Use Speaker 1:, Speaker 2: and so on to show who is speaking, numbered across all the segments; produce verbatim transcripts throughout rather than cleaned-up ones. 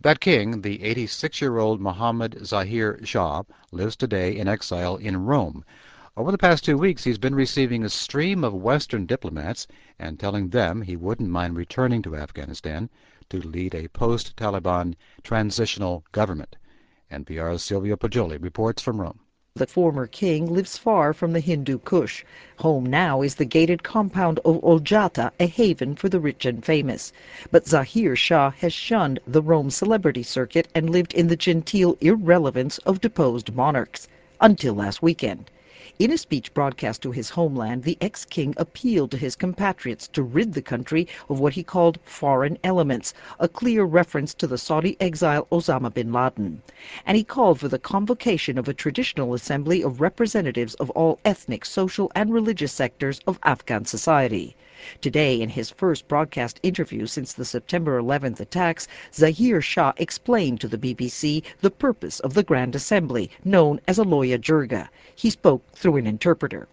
Speaker 1: That king, the eighty-six-year-old Mohammed Zahir Shah, lives today in exile in Rome. Over the past two weeks, he's been receiving a stream of Western diplomats and telling them he wouldn't mind returning to Afghanistan to lead a post-Taliban transitional government. N P R's Silvia Poggioli reports from Rome.
Speaker 2: The former king lives far from the Hindu Kush. Home now is the gated compound of Olgiata, a haven for the rich and famous. But Zahir Shah has shunned the Rome celebrity circuit and lived in the genteel irrelevance of deposed monarchs. Until last weekend. In a speech broadcast to his homeland, the ex-king appealed to his compatriots to rid the country of what he called foreign elements, a clear reference to the Saudi exile Osama bin Laden. And he called for the convocation of a traditional assembly of representatives of all ethnic, social, and religious sectors of Afghan society. Today, in his first broadcast interview since the September eleventh attacks, Zahir Shah explained to the B B C the purpose of the Grand Assembly, known as a Loya Jirga. He spoke through an interpreter.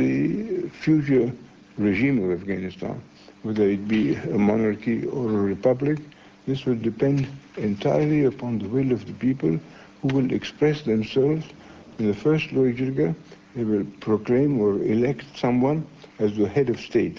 Speaker 3: The future regime of Afghanistan, whether it be a monarchy or a republic, this will depend entirely upon the will of the people, who will express themselves. In the first Loya Jirga, they will proclaim or elect someone as the head of state.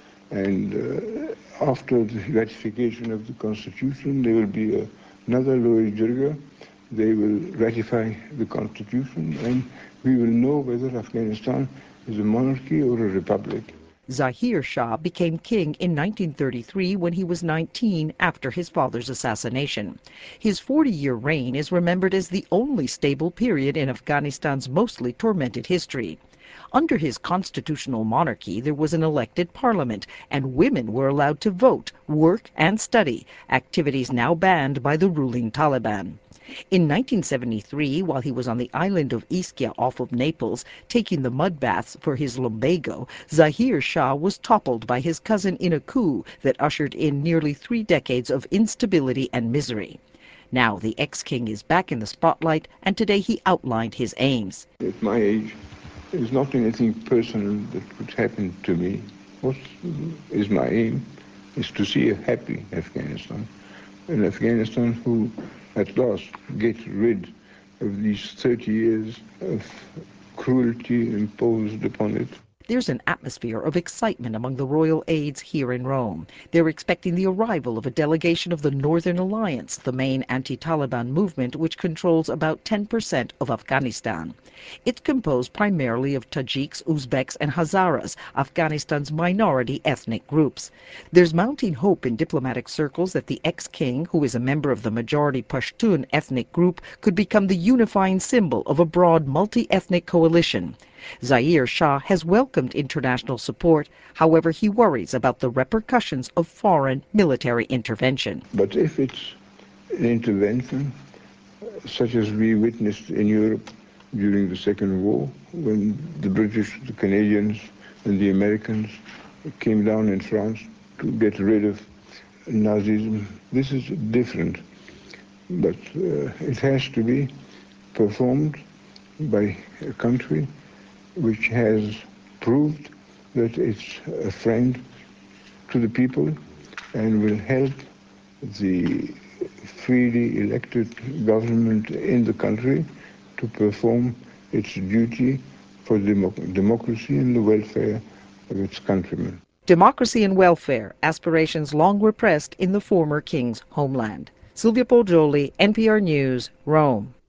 Speaker 3: And uh, after the ratification of the constitution, there will be a, another Loya Jirga. They will ratify the constitution, and we will know whether Afghanistan is a monarchy or a republic.
Speaker 2: Zahir Shah became king in nineteen thirty-three when he was nineteen after his father's assassination. His forty-year reign is remembered as the only stable period in Afghanistan's mostly tormented history. Under his constitutional monarchy, there was an elected parliament, and women were allowed to vote, work, and study, activities now banned by the ruling Taliban. In nineteen seventy-three, while he was on the island of Ischia off of Naples, taking the mud baths for his lumbago, Zahir Shah was toppled by his cousin in a coup that ushered in nearly three decades of instability and misery. Now the ex-king is back in the spotlight, and today he outlined his aims.
Speaker 3: At my age, there's not anything personal that could happen to me. What is my aim is to see a happy Afghanistan, an Afghanistan who at last get rid of these thirty years of cruelty imposed upon it.
Speaker 2: There's an atmosphere of excitement among the royal aides here in Rome. They're expecting the arrival of a delegation of the Northern Alliance, the main anti-Taliban movement which controls about ten percent of Afghanistan. It's composed primarily of Tajiks, Uzbeks, and Hazaras, Afghanistan's minority ethnic groups. There's mounting hope in diplomatic circles that the ex-king, who is a member of the majority Pashtun ethnic group, could become the unifying symbol of a broad multi-ethnic coalition. Zahir Shah has welcomed international support. However, he worries about the repercussions of foreign military intervention.
Speaker 3: But if it's an intervention such as we witnessed in Europe during the Second War, when the British, the Canadians, and the Americans came down in France to get rid of Nazism, this is different. But uh, it has to be performed by a country which has proved that it's a friend to the people and will help the freely elected government in the country to perform its duty for democ- democracy and the welfare of its countrymen.
Speaker 2: Democracy and welfare, aspirations long repressed in the former king's homeland. Silvia Poggioli, N P R News, Rome.